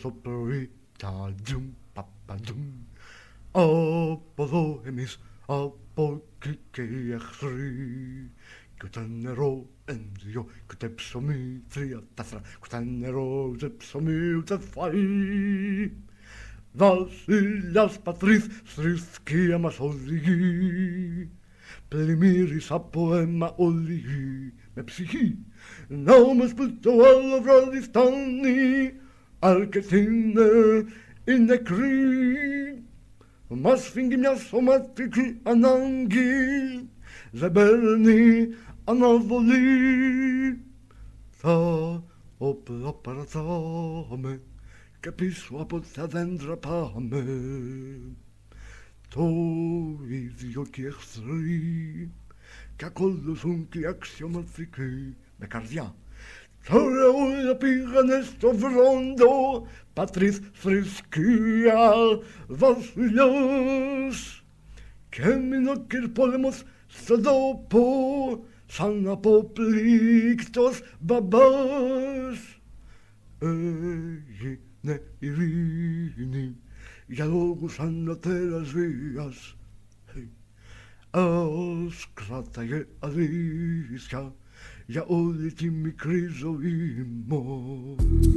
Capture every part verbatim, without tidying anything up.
το πρωί, τατζουμ, παπατζουμ. Από εδώ εμείς, από εκεί και οι εχθροί. Κι ούτε νερό, εν, δυο, κι ούτε ψωμί, τρία, τέσσερα. Κι ούτε νερό, ούτε ψωμί, ούτε φαΐ. Βασιλιάς πατρίς, θρησκεία μας οδηγεί. Πλημμύρης από αίμα όλη γη, με ψυχή. Να όμως που το άλλο βράδυ φτάνει, αρκετοί είναι οι νεκροί. Μας φύγει μια σωματική ανάγκη, δεν παίρνει αναβολή. Τα όπλα παρατάμε και πίσω από τα δέντρα πάμε. Το ίδιο και οι εχθροί και ακολουθούν και οι αξιωματικοί με καρδιά. Τώρα όλα πήγανε στο βρόντο, πατρίς, θρησκεία, βασιλιάς. Και έμεινε ο κυρπόλεμος στον τόπο, σαν αποπλήκτος μπαμπάς. Έγινε ειρήνη για λόγους ανωτέρας βίας. Ας κράταγε αλήθεια για όλη τη μικρή ζωή μου.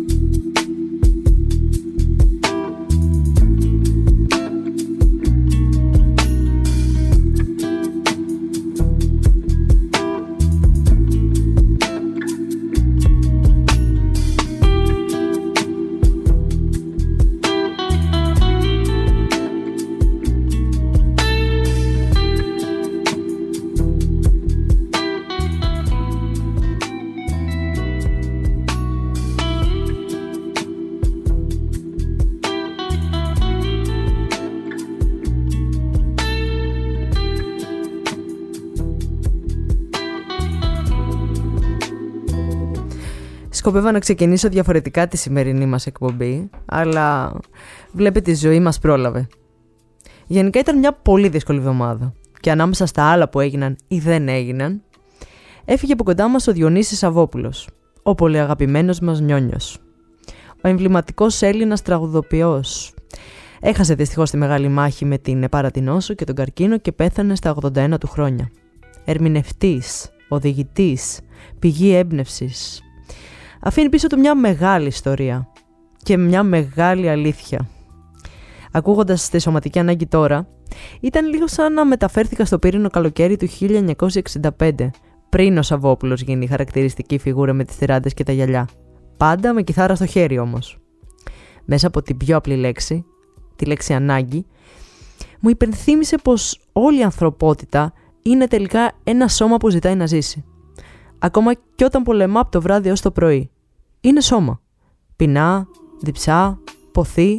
Σκοπεύα να ξεκινήσω διαφορετικά τη σημερινή μας εκπομπή, αλλά βλέπετε η ζωή μας πρόλαβε. Γενικά ήταν μια πολύ δύσκολη εβδομάδα και ανάμεσα στα άλλα που έγιναν ή δεν έγιναν, έφυγε από κοντά μας ο Διονύσης Σαββόπουλος, ο πολύ αγαπημένος μας Νιόνιος. Ο εμβληματικός Έλληνας τραγουδοποιός. Έχασε δυστυχώς τη μεγάλη μάχη με την επάρατη νόσο και τον καρκίνο και πέθανε στα ογδόντα ένα του χρόνια. Ερμηνευτής, οδηγητής, πηγή έμπνευσης. Αφήνει πίσω του μια μεγάλη ιστορία και μια μεγάλη αλήθεια. Ακούγοντας τη σωματική ανάγκη τώρα, ήταν λίγο σαν να μεταφέρθηκα στο πύρινο καλοκαίρι του χίλια εννιακόσια εξήντα πέντε, πριν ο Σαββόπουλος γίνει η χαρακτηριστική φιγούρα με τις τυράντες και τα γυαλιά. Πάντα με κιθάρα στο χέρι όμως. Μέσα από την πιο απλή λέξη, τη λέξη ανάγκη, μου υπενθύμισε πως όλη η ανθρωπότητα είναι τελικά ένα σώμα που ζητάει να ζήσει. Ακόμα και όταν πολεμά από το βράδυ έως το πρωί. Είναι σώμα. Πεινά, διψά, ποθεί.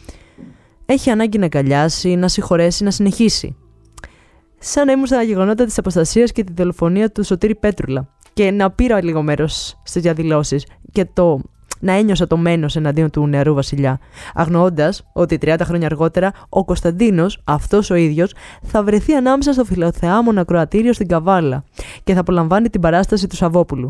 Έχει ανάγκη να αγκαλιάσει, να συγχωρέσει, να συνεχίσει. Σαν να ήμουν στα γεγονότα της αποστασίας και τη δολοφονία του Σωτήρη Πέτρουλα και να πήρα λίγο μέρος στις διαδηλώσεις και το να ένιωσα το μένος εναντίον του νεαρού βασιλιά, αγνοώντας ότι τριάντα χρόνια αργότερα ο Κωνσταντίνος, αυτός ο ίδιος, θα βρεθεί ανάμεσα στο φιλοθεάμονο ακροατήριο στην Καβάλα και θα απολαμβάνει την παράσταση του Σαββόπουλου.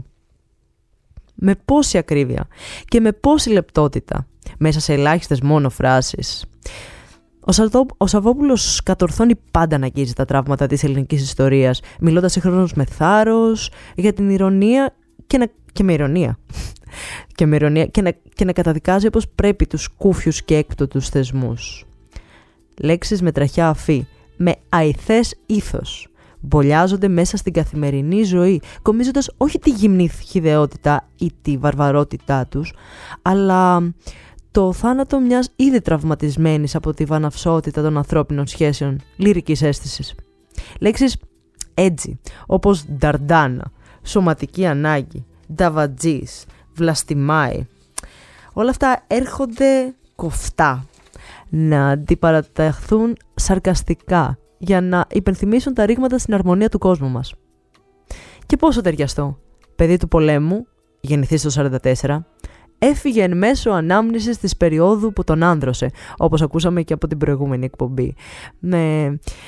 Με πόση ακρίβεια και με πόση λεπτότητα, μέσα σε ελάχιστες μόνο φράσεις. Ο, Σαρτό, ο Σαββόπουλος κατορθώνει πάντα να αγγίζει τα τραύματα της ελληνικής ιστορίας, μιλώντας συγχρόνως με θάρρος, για την ηρωνία και, να, και με ηρωνία. Και, με ηρωνία και, να, και να καταδικάζει όπως πρέπει τους κούφιους και έκτοτους θεσμούς. Λέξεις με τραχιά αφή, με αηθές ήθος, μπολιάζονται μέσα στην καθημερινή ζωή, κομίζοντας όχι τη γυμνή χυδαιότητα ή τη βαρβαρότητά τους, αλλά το θάνατο μιας ήδη τραυματισμένης από τη βαναυσότητα των ανθρώπινων σχέσεων λυρικής αίσθησης. Λέξεις έτσι, όπως νταρντάνα, σωματική ανάγκη, νταβατζής, βλαστημάι. Όλα αυτά έρχονται κοφτά να αντιπαραταχθούν σαρκαστικά για να υπενθυμίσουν τα ρήγματα στην αρμονία του κόσμου μας. Και πόσο ταιριαστό, παιδί του πολέμου, γεννηθείς το σαράντα τέσσερα, έφυγε εν μέσω ανάμνησης της περίοδου που τον άνδρωσε, όπως ακούσαμε και από την προηγούμενη εκπομπή. Με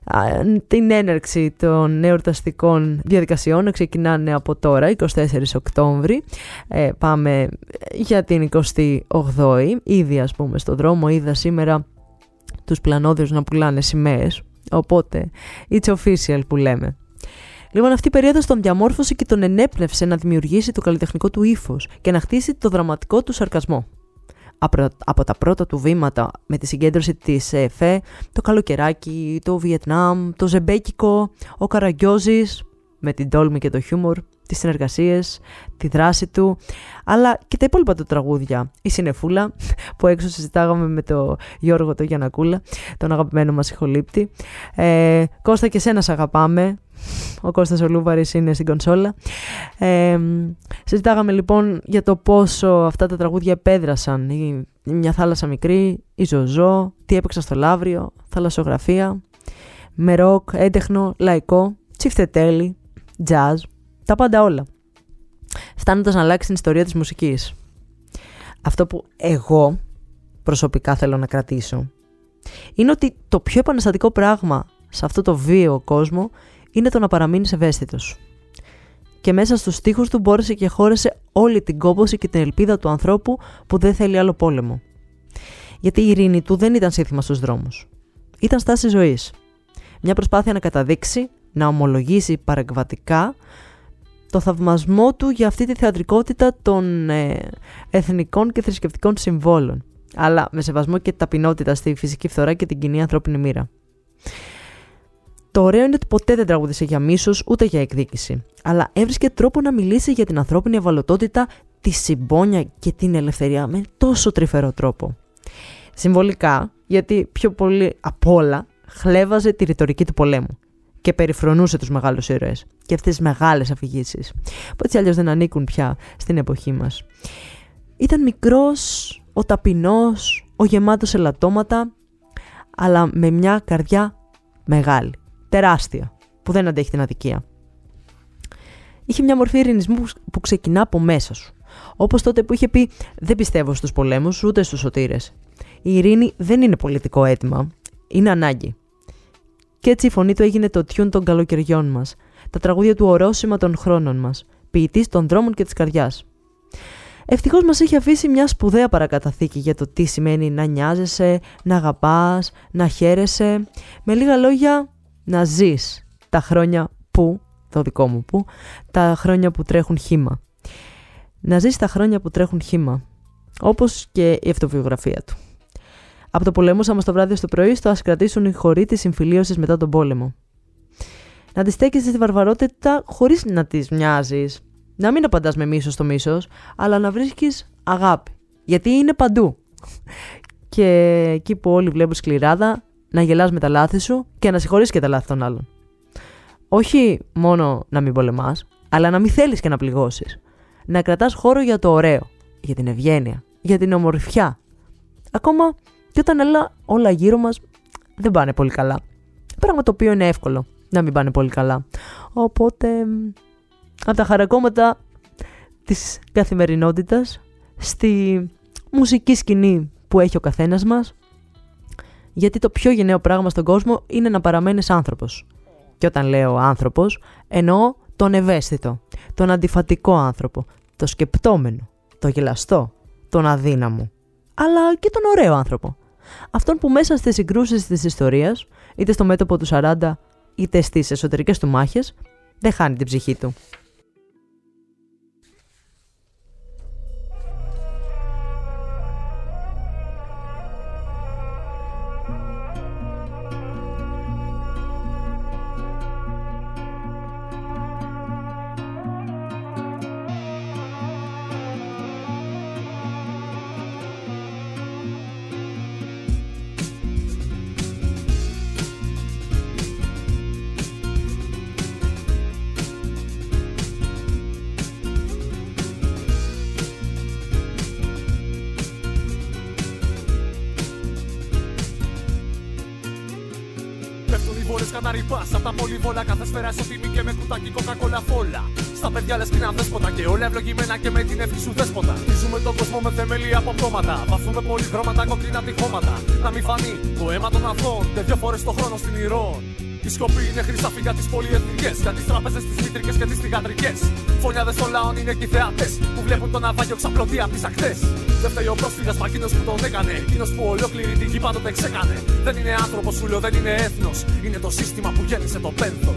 την έναρξη των εορταστικών διαδικασιών ξεκινάνε από τώρα, εικοστή τέταρτη Οκτώβρη. Ε, πάμε για την εικοστή όγδοη. Ήδη, ας πούμε, στον δρόμο είδα σήμερα τους πλανόδιους να πουλάνε σημαίες. Οπότε, it's official που λέμε. Λοιπόν, αυτή η περίοδος τον διαμόρφωσε και τον ενέπνευσε να δημιουργήσει το καλλιτεχνικό του ύφος και να χτίσει το δραματικό του σαρκασμό. Από τα πρώτα του βήματα με τη συγκέντρωση της ΕΦΕ, το καλοκαιράκι, το Βιετνάμ, το ζεμπέκικο, ο Καραγκιόζης με την τόλμη και το χιούμορ, τις συνεργασίες, τη δράση του, αλλά και τα υπόλοιπα του τραγούδια. Η Συνεφούλα που έξω συζητάγαμε με τον Γιώργο το Γιαννακούλα, τον αγαπημένο μας ηχολήπτη. Ε, Κώστα, και σένα σ' αγαπάμε. Ο Κώστας ο Λούβαρης είναι στην κονσόλα. Ε, συζητάγαμε λοιπόν για το πόσο αυτά τα τραγούδια επέδρασαν. Η, η Μια θάλασσα μικρή, η Ζωζό, τι έπαιξα στο Λαύριο, θαλασσογραφία, με ροκ, έντεχνο, λαϊκό, τσιφτετέλι, jazz, τα πάντα όλα. Φτάνοντας να αλλάξει την ιστορία της μουσικής. Αυτό που εγώ προσωπικά θέλω να κρατήσω είναι ότι το πιο επαναστατικό πράγμα σε αυτό το βίαιο κόσμο είναι το να παραμείνεις ευαίσθητος. Και μέσα στους στίχους του μπόρεσε και χώρεσε όλη την κόπωση και την ελπίδα του ανθρώπου που δεν θέλει άλλο πόλεμο. Γιατί η ειρήνη του δεν ήταν σύνθημα στους δρόμους. Ήταν στάση ζωής. Μια προσπάθεια να καταδείξει, να ομολογήσει παρεμβατικά το θαυμασμό του για αυτή τη θεατρικότητα των ε, εθνικών και θρησκευτικών συμβόλων, αλλά με σεβασμό και ταπεινότητα στη φυσική φθορά και την κοινή ανθρώπινη μοίρα. Το ωραίο είναι ότι ποτέ δεν τραγούδισε για μίσος ούτε για εκδίκηση, αλλά έβρισκε τρόπο να μιλήσει για την ανθρώπινη ευαλωτότητα, τη συμπόνια και την ελευθερία με τόσο τρυφερό τρόπο. Συμβολικά, γιατί πιο πολύ απ' όλα χλέβαζε τη ρητορική του πολέμου και περιφρονούσε τους μεγάλους ήρωες και αυτές τις μεγάλες αφηγήσεις, που έτσι αλλιώς δεν ανήκουν πια στην εποχή μας. Ήταν μικρός, ο ταπεινός, ο γεμάτος ελαττώματα, αλλά με μια καρδιά μεγάλη, τεράστια, που δεν αντέχει την αδικία. Είχε μια μορφή ειρηνισμού που ξεκινά από μέσα σου. Όπως τότε που είχε πει «Δεν πιστεύω στους πολέμους ούτε στους σωτήρες». Η ειρήνη δεν είναι πολιτικό αίτημα, είναι ανάγκη. Και έτσι η φωνή του έγινε το τιούν των καλοκαιριών μας, τα τραγούδια του ορόσημα των χρόνων μας, ποιητής των δρόμων και της καρδιάς. Ευτυχώς μας έχει αφήσει μια σπουδαία παρακαταθήκη για το τι σημαίνει να νοιάζεσαι, να αγαπάς, να χαίρεσαι. Με λίγα λόγια, να ζεις τα χρόνια που, το δικό μου που, τα χρόνια που τρέχουν χύμα. Να ζεις τα χρόνια που τρέχουν χύμα, όπως και η αυτοβιογραφία του. Από το πολέμωσα μας το βράδυ στο πρωί στο ας κρατήσουν οι χωροί της συμφιλίωσης μετά τον πόλεμο. Να αντιστέκεσαι στη βαρβαρότητα χωρίς να της μοιάζεις. Να μην απαντάς με μίσος στο μίσος, αλλά να βρίσκεις αγάπη. Γιατί είναι παντού. Και εκεί που όλοι βλέπουν σκληράδα, να γελάς με τα λάθη σου και να συγχωρείς και τα λάθη των άλλων. Όχι μόνο να μην πολεμάς, αλλά να μην θέλεις και να πληγώσεις. Να κρατάς χώρο για το ωραίο, για την ευγένεια, για την ομορφιά. Ακόμα και όταν έλα, όλα γύρω μας δεν πάνε πολύ καλά. Πράγμα το οποίο είναι εύκολο να μην πάνε πολύ καλά. Οπότε, από τα χαρακόμματα της καθημερινότητας στη μουσική σκηνή που έχει ο καθένας μας, γιατί το πιο γενναίο πράγμα στον κόσμο είναι να παραμένεις άνθρωπος. Και όταν λέω άνθρωπος, εννοώ τον ευαίσθητο, τον αντιφατικό άνθρωπο, το σκεπτόμενο, το γελαστό, τον αδύναμο, αλλά και τον ωραίο άνθρωπο. Αυτόν που μέσα στις συγκρούσεις της ιστορίας, είτε στο μέτωπο του σαράντα, είτε στις εσωτερικές του μάχες, δεν χάνει την ψυχή του. Απ' τα πολυβόλα κάθε σφαίρα ισοτιμή και με κουτάκι κοκακόλα φόλα. Στα παιδιά λες κοινά δέσποτα και όλα ευλογημένα και με την ευχή σου δέσποτα. Χτίζουμε τον κόσμο με θεμέλια από πτώματα. Βαφούμε πολυχρώματα, κόκκινα τυχώματα. Να μην φανεί το αίμα των αθώων και δυο φορές το χρόνο στην ηρών. Η σιωπή είναι χρυσάφι για τις πολυεθνικές, για τις τράπεζες, τις μήτρικες και τις θυγατρικές. Φωνιάδες των λαών είναι και οι θεατές που βλέπουν τον ναυάγιο ξαπλωτή απ' τις ακτές. Δεν φταίει ο πρόσφυγας, μα εκείνος που τον έκανε. Εκείνος που ολόκληρη τη γη πάντοτε ξέκανε. Δεν είναι άνθρωπος, σου λέω, δεν είναι έθνος. Είναι το σύστημα που γέννησε το πένθος.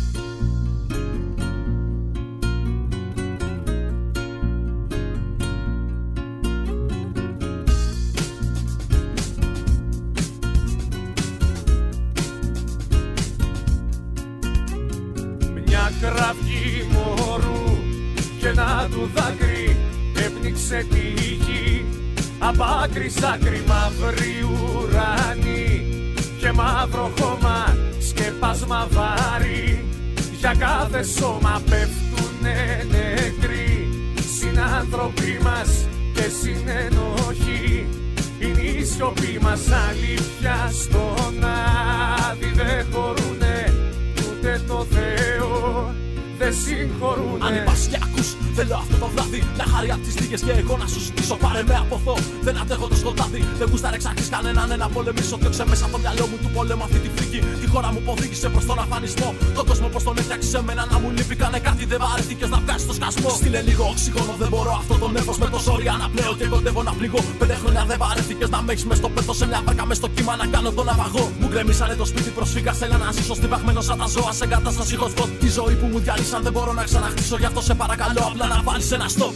Κραυγή μωρού και ένα του δάκρυ έπνιξε τη γη. Απ' άκρη σ' άκρη μαύρη ουρανή και μαύρο χώμα σκεπάσμα βάρη. Για κάθε σώμα πέφτουνε νεκροί, συνάνθρωποι μας και συνενοχοί. Είναι η σιωπή μας αλήθεια στον άδει. Δεν χωρούνε ούτε το Θεό, δεν συγχωρούνε. Αν είπας και ακούς, θέλω αυτό το βράδυ να χάρη απ' τις λίγες και εγώ να σου ζητήσω. Πάρε με από εδώ, δεν αντέχω το σκοτάδι. Δεν γούστα ρεξάξεις κανέναν ένα πολεμήσω. Διώξε μέσα από το μυαλό μου του πολέμου αυτή τη φρίκη. Τη χώρα μου που οδήγησε προς τον αφανισμό. Τον κόσμο πως τον έφτιαξε σε μένα να μου λείπει. Κάνε κάτι, δεν βαρεθήκες να βγάζεις το σκασμό. Στείλε λίγο οξυγόνο, δεν μπορώ αυτό το νεύος με το ζόρι αναπνέω και κοντεύω να πληγώ. Πέντε χρόνια δεν βαρεθήκες να με έχεις μες στο πέθος σε μια βάρκα μες στο κύμα να κάνω τον ναυαγό. Μου γκρεμίσανε το σπίτι προσφύγα, έλα να ζήσω στιβαγμένο σαν τα ζώα σε κατάσταση hotspot. Τη ζωή που μου διάλυσαν δεν μπορώ να ξαναχτίσω, γι' αυτό σε παρακαλώ απλά να βάλεις ένα stop.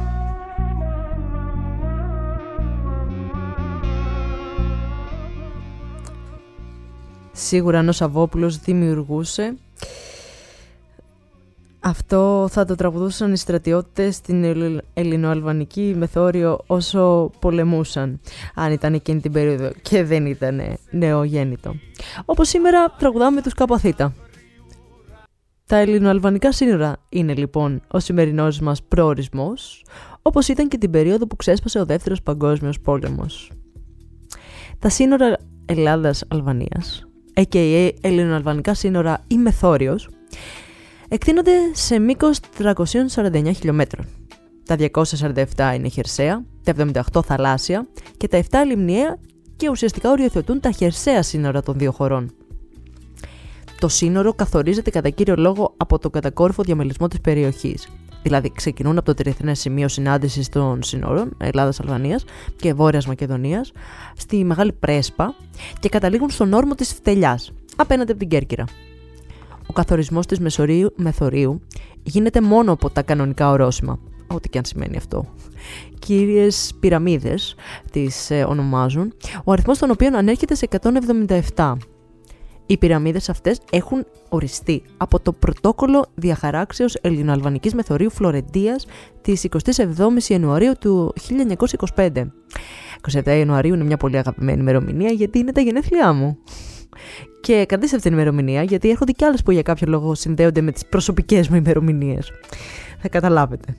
Σίγουρα αν ο Σαββόπουλος δημιουργούσε, αυτό θα το τραγουδούσαν οι στρατιώτες στην ελληνοαλβανική μεθόριο όσο πολεμούσαν, αν ήταν εκείνη την περίοδο και δεν ήταν νεογέννητο. Όπως σήμερα τραγουδάμε τους Καπαθήτα. Τα ελληνοαλβανικά σύνορα είναι λοιπόν ο σημερινός μας προορισμός, όπως ήταν και την περίοδο που ξέσπασε ο Δεύτερος Παγκόσμιος Πόλεμος. Τα σύνορα Ελλάδας-Αλβανίας, έι κέι έι ελληνοαλβανικά σύνορα ή μεθόριος, εκτείνονται σε μήκος τριακόσια σαράντα εννέα χιλιόμετρων. Τα διακόσια σαράντα επτά είναι χερσαία, τα εβδομήντα οκτώ θαλάσσια και τα επτά λιμνιαία και ουσιαστικά οριοθετούν τα χερσαία σύνορα των δύο χωρών. Το σύνορο καθορίζεται κατά κύριο λόγο από τον κατακόρυφο διαμελισμό της περιοχής. Δηλαδή ξεκινούν από το τριεθνές σημείο συνάντησης των σύνορων Ελλάδας-Αλβανίας και Βόρειας Μακεδονίας στη Μεγάλη Πρέσπα και καταλήγουν στον όρμο της Φτελιάς, απέναντι από την Κέρκυρα. Ο καθορισμός της Μεσορίου, Μεθορίου γίνεται μόνο από τα κανονικά ορόσημα, ό,τι και αν σημαίνει αυτό. Κύριες πυραμίδες τις ε, ονομάζουν, ο αριθμός των οποίων ανέρχεται σε εκατόν εβδομήντα επτά. Οι πυραμίδες αυτές έχουν οριστεί από το πρωτόκολλο διαχαράξεως ελληνοαλβανικής μεθορίου Φλωρεντίας της εικοστή εβδόμη Ιανουαρίου του χίλια εννιακόσια είκοσι πέντε. εικοστή εβδόμη Ιανουαρίου είναι μια πολύ αγαπημένη ημερομηνία γιατί είναι τα γενέθλιά μου. Και κρατήστε αυτήν την ημερομηνία γιατί έρχονται κι άλλες που για κάποιο λόγο συνδέονται με τις προσωπικές μου ημερομηνίες. Θα καταλάβετε.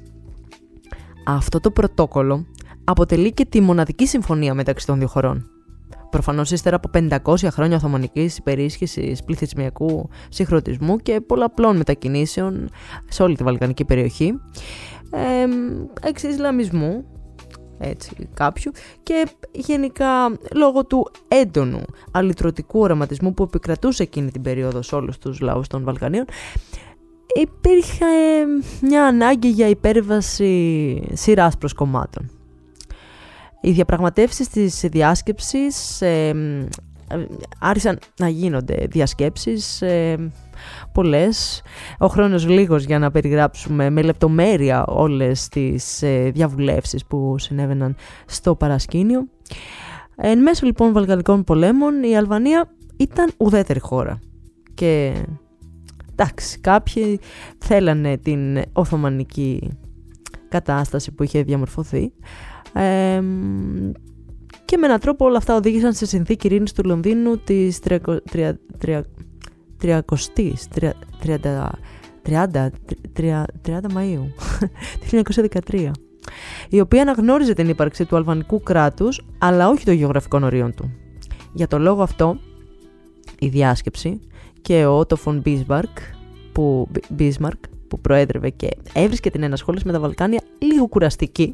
Αυτό το πρωτόκολλο αποτελεί και τη μοναδική συμφωνία μεταξύ των δύο χωρών. Προφανώς ύστερα από πεντακόσια χρόνια οθωμανικής υπερίσχυσης, πληθυσμιακού συγχρονισμού και πολλαπλών μετακινήσεων σε όλη τη βαλκανική περιοχή, ε, εξ-Ισλαμισμού, έτσι κάποιου, και γενικά λόγω του έντονου αλυτρωτικού οραματισμού που επικρατούσε εκείνη την περίοδο σε όλους τους λαούς των Βαλκανίων, υπήρχε μια ανάγκη για υπέρβαση σειράς προσκομμάτων. Οι διαπραγματεύσεις της διάσκεψης ε, άρχισαν να γίνονται διασκέψεις ε, πολλές. Ο χρόνος λίγος για να περιγράψουμε με λεπτομέρεια όλες τις ε, διαβουλεύσεις που συνέβαιναν στο παρασκήνιο. Εν μέσω λοιπόν βαλκανικών πολέμων η Αλβανία ήταν ουδέτερη χώρα και εντάξει, κάποιοι θέλανε την οθωμανική κατάσταση που είχε διαμορφωθεί. Ε, και με έναν τρόπο όλα αυτά οδήγησαν σε συνθήκη ειρήνης του Λονδίνου της τριάντα Μαΐου του χίλια εννιακόσια δεκατρία, η οποία αναγνώριζε την ύπαρξη του αλβανικού κράτους αλλά όχι των γεωγραφικών ορίων του. Για το λόγο αυτό η διάσκεψη και ο Ότο φον Μπίσμαρκ που, Μπίσμαρκ, που προέδρευε και έβρισκε την ενασχόληση με τα Βαλκάνια λίγο κουραστική,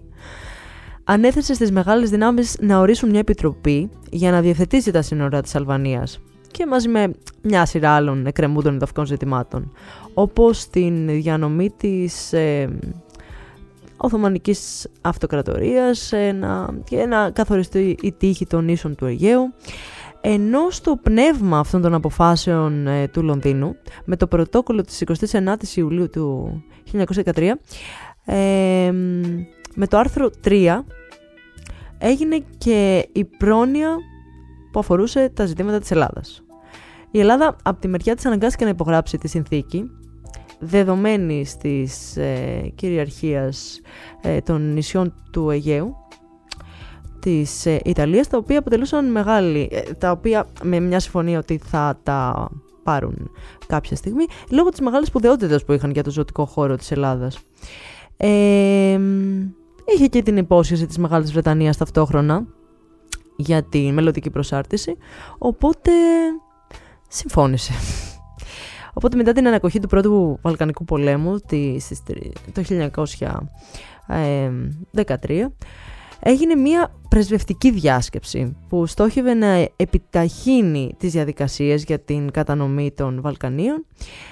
ανέθεσε στις μεγάλες δυνάμεις να ορίσουν μια επιτροπή για να διευθετήσει τα σύνορα της Αλβανίας και μαζί με μια σειρά άλλων εκκρεμούντων εδαφικών ζητημάτων, όπως την διανομή της ε, Οθωμανικής Αυτοκρατορίας ένα, και να καθοριστεί η τύχη των νήσων του Αιγαίου, ενώ στο πνεύμα αυτών των αποφάσεων ε, του Λονδίνου, με το πρωτόκολλο της εικοστής ενάτης Ιουλίου του χίλια εννιακόσια δεκατρία, ε, με το άρθρο τρία, έγινε και η πρόνοια που αφορούσε τα ζητήματα της Ελλάδας. Η Ελλάδα από τη μεριά της αναγκάστηκε να υπογράψει τη συνθήκη, δεδομένης της ε, κυριαρχίας ε, των νησιών του Αιγαίου της ε, Ιταλίας, τα οποία αποτελούσαν μεγάλη, ε, τα οποία με μια συμφωνία ότι θα τα πάρουν κάποια στιγμή, λόγω της μεγάλης σπουδαιότητας που είχαν για το ζωτικό χώρο της Ελλάδας. Ε, είχε και την υπόσχεση της Μεγάλης Βρετανίας ταυτόχρονα για τη μελλοντική προσάρτηση, οπότε συμφώνησε. Οπότε μετά την ανακοχή του Πρώτου Βαλκανικού Πολέμου το χίλια εννιακόσια δεκατρία, έγινε μια πρεσβευτική διάσκεψη που στόχευε να επιταχύνει τις διαδικασίες για την κατανομή των Βαλκανίων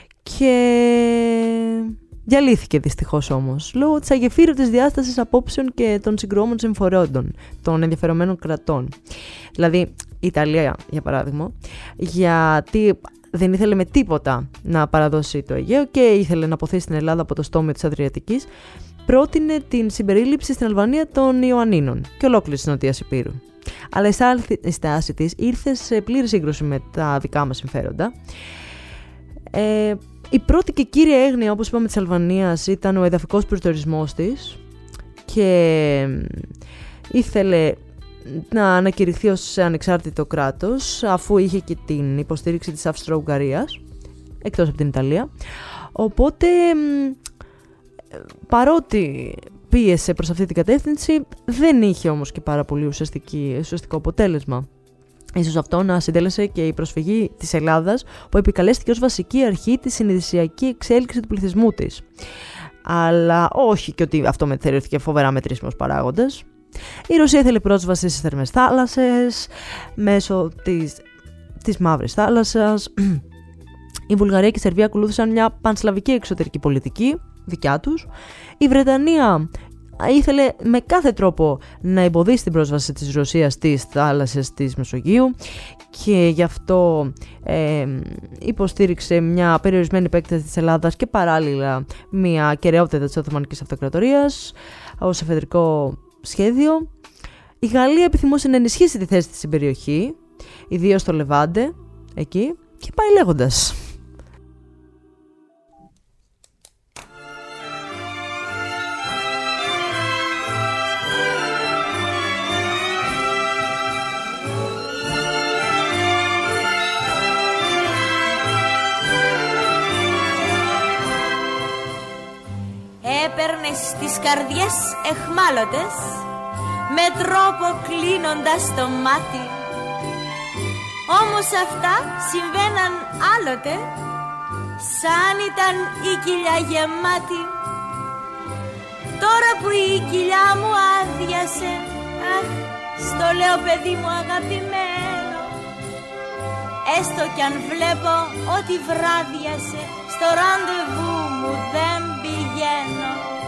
και διαλύθηκε δυστυχώς όμως, λόγω της αγεφύρωτης διάστασης απόψεων και των συγκρουόμενων συμφορώντων των ενδιαφερομένων κρατών. Δηλαδή, η Ιταλία, για παράδειγμα, γιατί δεν ήθελε με τίποτα να παραδώσει το Αιγαίο και ήθελε να αποθήσει την Ελλάδα από το στόμιο της Αδριατικής, πρότεινε την συμπερίληψη στην Αλβανία των Ιωαννίνων και ολόκληρης της Νοτίας Ηπείρου. Αλλά η στάση της ήρθε σε πλήρη σύγκρουση με τα δικά μας συμφέροντα. Ε, η πρώτη και κύρια έγνοια, όπως είπαμε, της Αλβανίας ήταν ο εδαφικός προσδιορισμός της και ήθελε να ανακηρυχθεί ως ανεξάρτητο κράτος, αφού είχε και την υποστήριξη της Αυστρο-Ουγγαρίας, εκτός από την Ιταλία. Οπότε, παρότι πίεσε προς αυτή την κατεύθυνση, δεν είχε όμως και πάρα πολύ ουσιαστικό αποτέλεσμα. Ίσως αυτό να συντέλεσε και η προσφυγή της Ελλάδας, που επικαλέστηκε ως βασική αρχή τη συνειδησιακή εξέλιξη του πληθυσμού της. Αλλά όχι και ότι αυτό θεωρήθηκε φοβερά μετρήσιμος παράγοντας. Η Ρωσία ήθελε πρόσβαση στις θερμές θάλασσες μέσω της, της Μαύρης Θάλασσας. Η Βουλγαρία και η Σερβία ακολούθησαν μια πανσλαβική εξωτερική πολιτική δικιά τους. Η Βρετανία ήθελε με κάθε τρόπο να εμποδίσει την πρόσβαση της Ρωσίας στις θάλασσες της Μεσογείου και γι' αυτό ε, υποστήριξε μια περιορισμένη επέκταση της Ελλάδας και παράλληλα μια κεραιότητα της Οθωμανικής Αυτοκρατορίας ως εφεδρικό σχέδιο. Η Γαλλία επιθυμούσε να ενισχύσει τη θέση της στην περιοχή, ιδίως στο Λεβάντε, εκεί, και πάει λέγοντας. Έπαιρνες τις καρδιές εχμάλωτες με τρόπο κλείνοντας το μάτι. Όμως αυτά συμβαίναν άλλοτε σαν ήταν η κοιλιά γεμάτη. Τώρα που η κοιλιά μου άδειασε, αχ, στο λέω παιδί μου αγαπημένο, έστω κι αν βλέπω ότι βράδιασε, στο ραντεβού μου δεν πηγαίνω.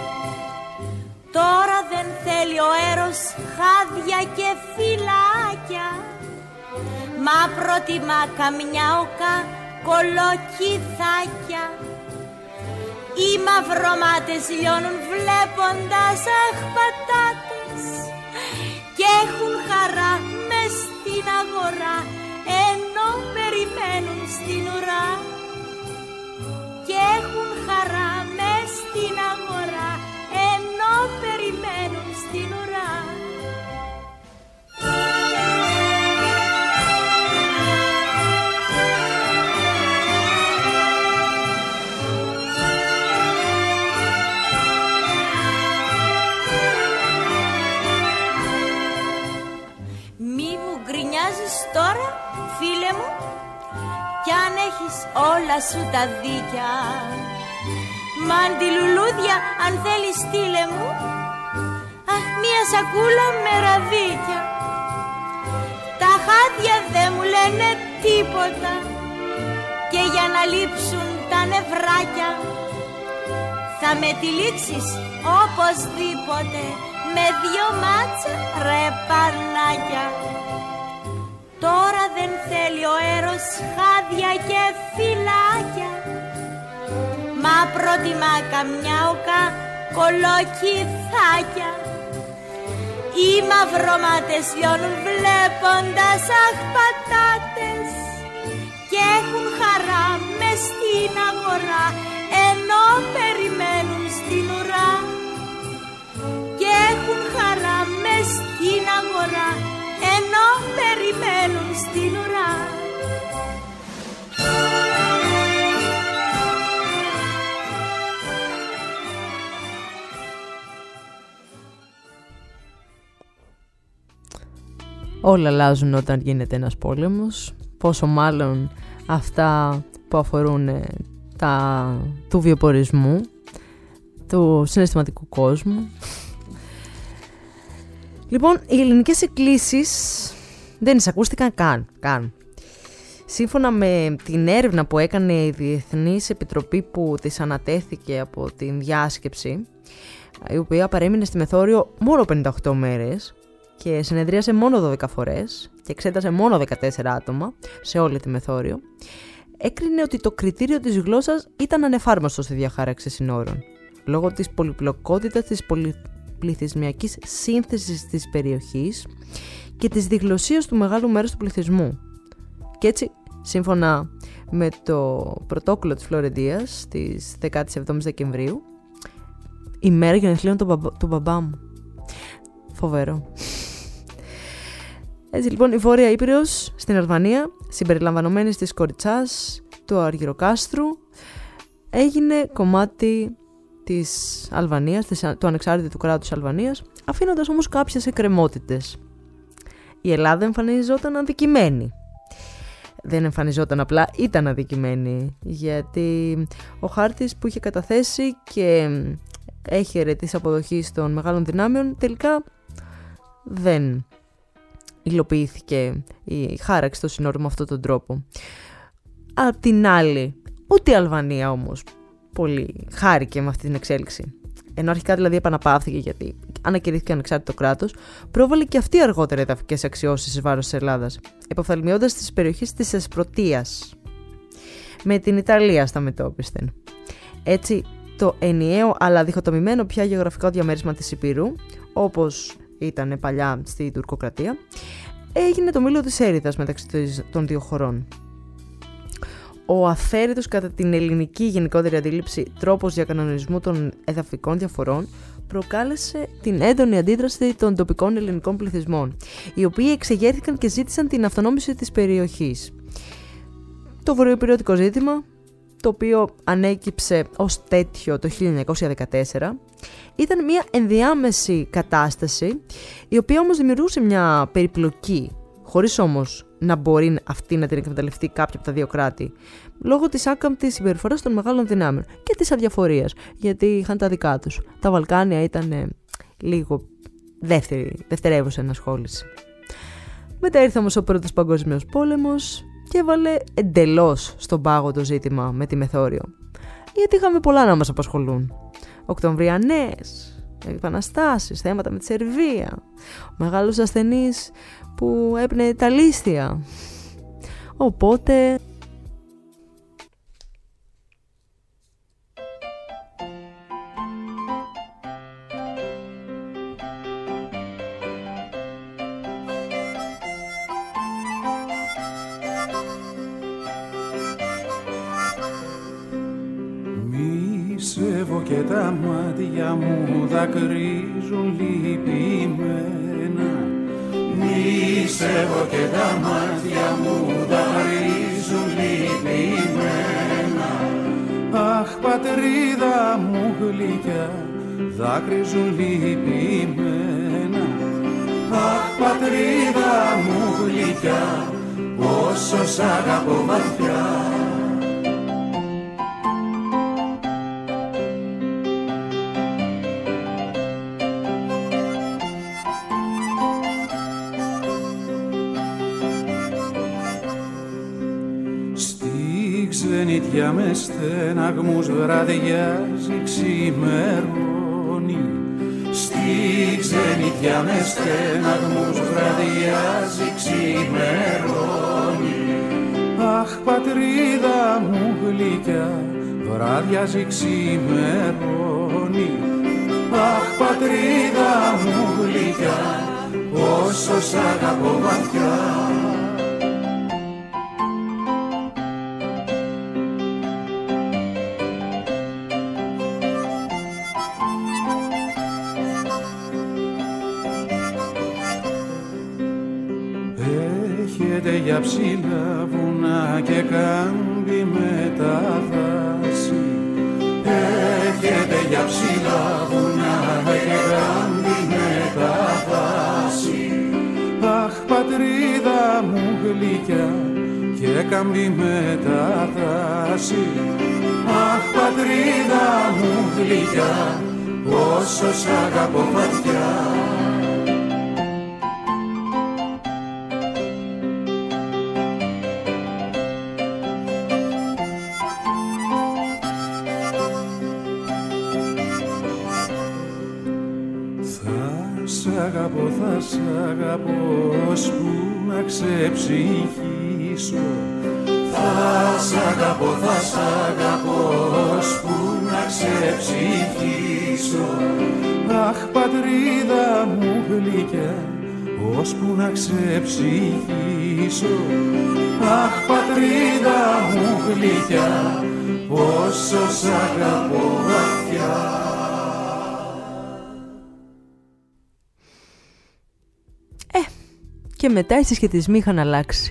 Τώρα δεν θέλει ο έρος χάδια και φυλάκια, μα προτιμά καμιά οκα κολοκυθάκια. Οι μαυρομάτες λιώνουν βλέποντας αχ πατάτες και έχουν χαρά μες στην αγορά, ενώ περιμένουν στην ουρά. Και έχουν χαρά μες στην αγορά, ενώ περιμένουν στην ουρά. Μη μου γκρινιάζεις τώρα, φίλε μου, κι αν έχεις όλα σου τα δίκια. Μαντιλουλούδια αν θέλεις στείλε μου, αχ, μία σακούλα με ραδίκια. Τα χάδια δεν μου λένε τίποτα και για να λείψουν τα νευράκια θα με τυλίξεις οπωσδήποτε με δυο μάτσα ρε πανάκια. Τώρα δεν θέλει ο έρος χάδια και φυλάκια, μα προτιμά καμιά οκα κολοκυθάκια. Οι μαυρομάτες λιώνουν βλέποντας αχ πατάτες και έχουν χαρά μες στην αγορά ενώ περιμένουν στην ουρά. Και έχουν χαρά μες στην αγορά ενώ περιμένουν στην ουρά. Όλα αλλάζουν όταν γίνεται ένας πόλεμος, πόσο μάλλον αυτά που αφορούν τα, του βιοπορισμού, του συναισθηματικού κόσμου. Λοιπόν, οι ελληνικές εκκλήσεις δεν εισακούστηκαν καν, καν. Σύμφωνα με την έρευνα που έκανε η Διεθνής Επιτροπή που της ανατέθηκε από την διάσκεψη, η οποία παρέμεινε στη Μεθόριο μόνο πενήντα οκτώ μέρες και συνεδρίασε μόνο δώδεκα φορές και εξέτασε μόνο δεκατέσσερα άτομα σε όλη τη Μεθόριο, έκρινε ότι το κριτήριο της γλώσσας ήταν ανεφάρμοστο στη διαχάραξη συνόρων, λόγω της πολυπλοκότητας της πολυπληθυσμιακής σύνθεσης της περιοχής και της διγλωσσίας του μεγάλου μέρους του πληθυσμού. Και έτσι, σύμφωνα με το πρωτόκολλο της Φλωρεντίας της δεκαεπτά Δεκεμβρίου, η μέρα γενεθλίων του, μπαμπα, του μπαμπά μου. Φοβερό. Έτσι λοιπόν η Βόρεια Ήπειρος στην Αλβανία, συμπεριλαμβανομένης της Κοριτσάς, του Αργυροκάστρου, έγινε κομμάτι της Αλβανίας, της, του ανεξάρτητου κράτους Αλβανίας, αφήνοντας όμως κάποιες εκκρεμότητες. Η Ελλάδα εμφανιζόταν αδικημένη. Δεν εμφανιζόταν απλά, ήταν αδικημένη, γιατί ο χάρτης που είχε καταθέσει και έχερε της αποδοχής των μεγάλων δυνάμεων τελικά δεν υλοποιήθηκε η χάραξη των συνόρων με αυτόν τον τρόπο. Απ' την άλλη, ούτε η Αλβανία όμως πολύ χάρηκε με αυτή την εξέλιξη. Ενώ αρχικά δηλαδή επαναπαύθηκε γιατί ανακηρύχθηκε ανεξάρτητο κράτος, πρόβαλε και αυτή αργότερα εδαφικές αξιώσεις εις βάρος της Ελλάδας, επωφελημιώντας τις περιοχές της Εσπρωτείας με την Ιταλία στα μετώπισθεν. Έτσι, το ενιαίο αλλά διχοτομημένο πια γεωγραφικό διαμέρισμα της Ηπειρού, όπως ήταν παλιά στη τουρκοκρατία, έγινε το μήλο της έρηδας μεταξύ των δύο χωρών. Ο αυθαίρετος κατά την ελληνική γενικότερη αντίληψη τρόπος διακανονισμού των εδαφικών διαφορών προκάλεσε την έντονη αντίδραση των τοπικών ελληνικών πληθυσμών, οι οποίοι εξεγέρθηκαν και ζήτησαν την αυτονόμηση της περιοχής. Το βορειοϊπειρωτικό ζήτημα, το οποίο ανέκυψε ως τέτοιο το χίλια εννιακόσια δεκατέσσερα, ήταν μια ενδιάμεση κατάσταση, η οποία όμως δημιουργούσε μια περιπλοκή, χωρίς όμως να μπορεί αυτή να την εκμεταλλευτεί κάποιο από τα δύο κράτη, λόγω της άκαμπτης συμπεριφοράς των μεγάλων δυνάμεων και της αδιαφορίας, γιατί είχαν τα δικά τους. Τα Βαλκάνια ήταν ε, λίγο δεύτερη, δευτερεύουσα ενασχόληση. Μετά ήρθε όμως ο Πρώτος Παγκόσμιος Πόλεμος και έβαλε εντελώς στον πάγο το ζήτημα με τη Μεθόριο, γιατί είχαμε πολλά να μας απασχολούν. Οκτωβριανές, επαναστάσεις, θέματα με τη Σερβία, ο μεγάλος ασθενής που έπνεε τα λίστια. Οπότε Μισεύω και τα μάτια μου δακρύζουν λυπημένα. Μισεύω και τα μάτια μου δακρύζουν λυπημένα. Αχ πατρίδα μου γλυκιά, δάκρυζουν λυπημένα. Αχ πατρίδα μου γλυκιά, πόσο σ' αγαπώ βαθιά. ξενιτιά με στεναγμούς βραδιάζει ξημερώνει. Στη ξενιτιά με στεναγμούς βραδιάζει ξημερώνει. Αχ πατρίδα μου γλυκιά, βραδιάζει ξημερώνει. Αχ πατρίδα μου γλυκιά, όσο σ' αγαπώ βαθιά. Έχετε για ψηλά βουνά και κάμπη με τα δάση. Έχετε για ψηλά βουνά και κάμπη με τα δάση. Αχ πατρίδα μου γλυκιά και κάμπη με τα δάση. Αχ πατρίδα μου γλυκιά, όσο σ' αγαπώ βαθιά. Θα σ' αγαπώ ώσπου να ξεψυχήσω. Θα σ' αγαπώ, θα σ' αγαπώ ώσπου να ξεψυχήσω. Αχ πατρίδα μου γλυκιά, ώσπου να ξεψυχήσω. Αχ πατρίδα μου γλυκιά, όσο σ' αγαπώ βαθιά. Και μετά οι συσχετισμοί είχαν αλλάξει.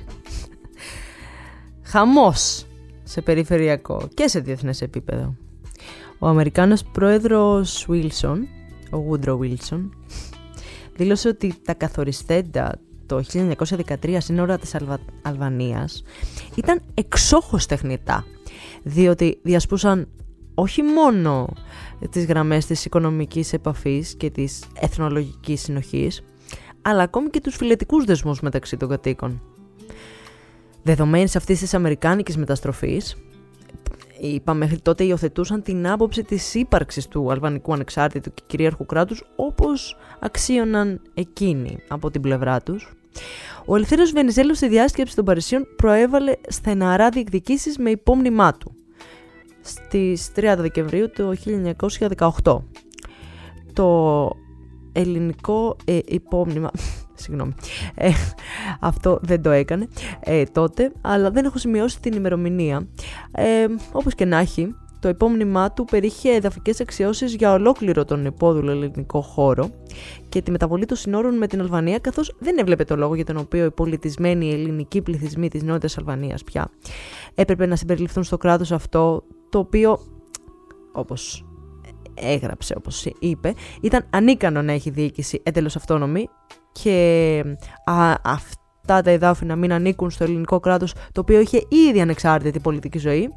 Χαμός σε περιφερειακό και σε διεθνές επίπεδο. Ο Αμερικάνος πρόεδρος Wilson, ο Woodrow Wilson, δήλωσε ότι τα καθοριστέντα το χίλια εννιακόσια δεκατρία σύνορα της Αλβα... Αλβανίας ήταν εξόχως τεχνητά, διότι διασπούσαν όχι μόνο τις γραμμές της οικονομικής επαφής και της εθνολογικής συνοχής, αλλά ακόμη και τους φιλετικούς δεσμούς μεταξύ των κατοίκων. Δεδομένης αυτής της αμερικάνικης μεταστροφής, είπα μέχρι τότε υιοθετούσαν την άποψη της ύπαρξης του αλβανικού ανεξάρτητου και κυρίαρχου κράτους όπως αξίωναν εκείνοι από την πλευρά τους. Ο Ελευθέριος Βενιζέλος στη διάσκεψη των Παρισίων προέβαλε στεναρά διεκδικήσεις με υπόμνημά του στις τριάντα Δεκεμβρίου του χίλια εννιακόσια δεκαοκτώ. Το ελληνικό ε, υπόμνημα, συγγνώμη, ε, αυτό δεν το έκανε ε, τότε, αλλά δεν έχω σημειώσει την ημερομηνία. Ε, όπως και να έχει, το υπόμνημά του περιείχε εδαφικές αξιώσεις για ολόκληρο τον υπόδουλο ελληνικό χώρο και τη μεταβολή των συνόρων με την Αλβανία, καθώς δεν έβλεπε το λόγο για τον οποίο οι πολιτισμένοι ελληνικοί πληθυσμοί της Νότιας Αλβανίας πια έπρεπε να συμπεριληφθούν στο κράτος αυτό, το οποίο, όπως έγραψε, όπως είπε, ήταν ανίκανο να έχει διοίκηση εντελώς αυτόνομη και α, αυτά τα εδάφη να μην ανήκουν στο ελληνικό κράτος, το οποίο είχε ήδη ανεξάρτητη πολιτική ζωή.